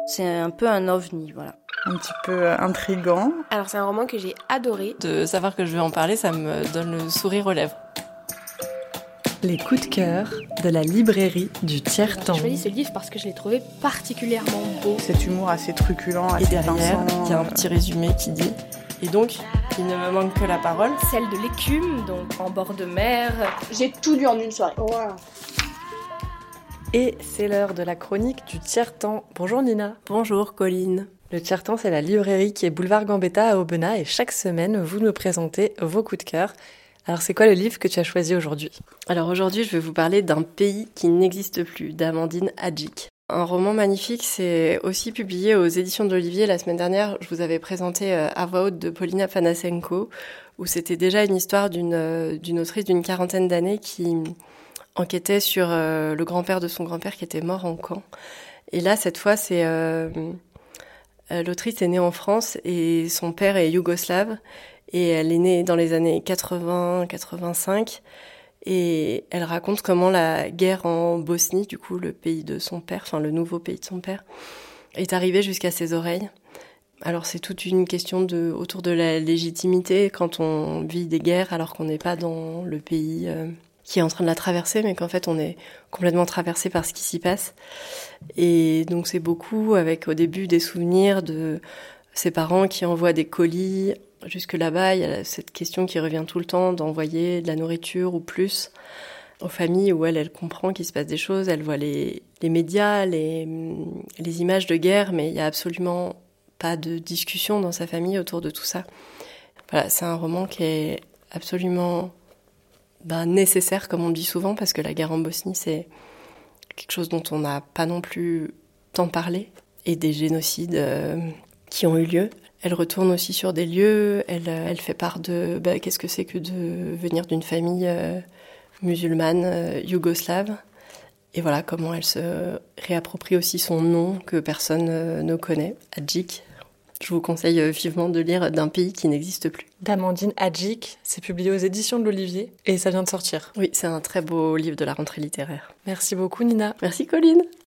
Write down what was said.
C'est un peu un ovni, voilà. Un petit peu intriguant. Alors c'est un roman que j'ai adoré. De savoir que je vais en parler, ça me donne le sourire aux lèvres. Les coups de cœur de la librairie du Tiers-Temps. J'ai choisi ce livre parce que je l'ai trouvé particulièrement beau. Cet humour assez truculent, Et assez derrière, pinçant. il y a un petit résumé qui dit... Et donc, il ne me manque que la parole. Celle de l'écume, donc en bord de mer. J'ai tout lu en une soirée. Wow. Et c'est l'heure de la chronique du Tiers-Temps. Bonjour Nina. Bonjour Colline. Le Tiers-Temps, c'est la librairie qui est boulevard Gambetta à Aubenas et chaque semaine, vous nous présentez vos coups de cœur. Alors c'est quoi le livre que tu as choisi aujourd'hui ? Alors aujourd'hui, je vais vous parler d'un pays qui n'existe plus, d'Amandine Hadjic. Un roman magnifique, c'est aussi publié aux éditions de l'Olivier. La semaine dernière, je vous avais présenté À voix haute de Paulina Panasenko, où c'était déjà une histoire d'une autrice d'une quarantaine d'années qui enquêtait sur le grand-père de son grand-père qui était mort en camp. Et là, cette fois, c'est l'autrice est née en France et son père est yougoslave. Et elle est née dans les années 80-85. Et elle raconte comment la guerre en Bosnie, du coup le pays de son père, enfin le nouveau pays de son père, est arrivée jusqu'à ses oreilles. Alors c'est toute une question autour de la légitimité quand on vit des guerres alors qu'on n'est pas dans le pays qui est en train de la traverser, mais qu'en fait on est complètement traversé par ce qui s'y passe. Et donc c'est beaucoup avec au début des souvenirs de ses parents qui envoient des colis. Jusque là-bas, il y a cette question qui revient tout le temps d'envoyer de la nourriture ou plus aux familles où elle comprend qu'il se passe des choses. Elle voit les médias, les images de guerre, mais il n'y a absolument pas de discussion dans sa famille autour de tout ça. Voilà, c'est un roman qui est absolument nécessaire, comme on dit souvent, parce que la guerre en Bosnie, c'est quelque chose dont on n'a pas non plus tant parlé, et des génocides qui ont eu lieu. Elle retourne aussi sur des lieux, elle fait part de qu'est-ce que c'est que de venir d'une famille musulmane yougoslave. Et voilà comment elle se réapproprie aussi son nom que personne ne connaît, Hadjic. Je vous conseille vivement de lire D'un pays qui n'existe plus. D'Amandine Hadjic, c'est publié aux éditions de l'Olivier et ça vient de sortir. Oui, c'est un très beau livre de la rentrée littéraire. Merci beaucoup Nina. Merci Colline.